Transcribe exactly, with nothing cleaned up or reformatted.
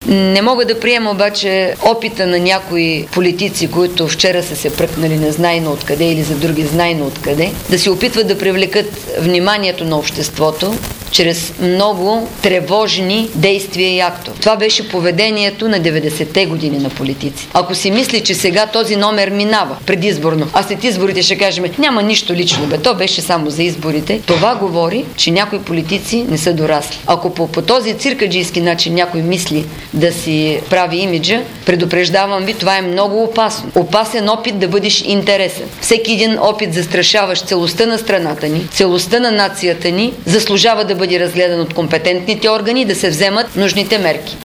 Не мога да приема обаче опита на някои политици, които вчера са се пръкнали незнайно откъде или за други знайно откъде, да се опитват да привлекат вниманието на обществото чрез много тревожни действия и актове. Това беше поведението на деветдесетте години на политици. Ако си мисли, че сега този номер минава предизборно, а след изборите ще кажем, няма нищо лично, бе, то беше само за изборите, това говори, че някои политици не са дорасли. Ако по, по този циркаджийски начин някой мисли да си прави имиджа, предупреждавам ви, това е много опасно. Опасен опит да бъдеш интересен. Всеки един опит застрашаващ целостта на страната ни, целостта на нацията ни, заслужава да бъде разгледан от компетентните органи и да се вземат нужните мерки.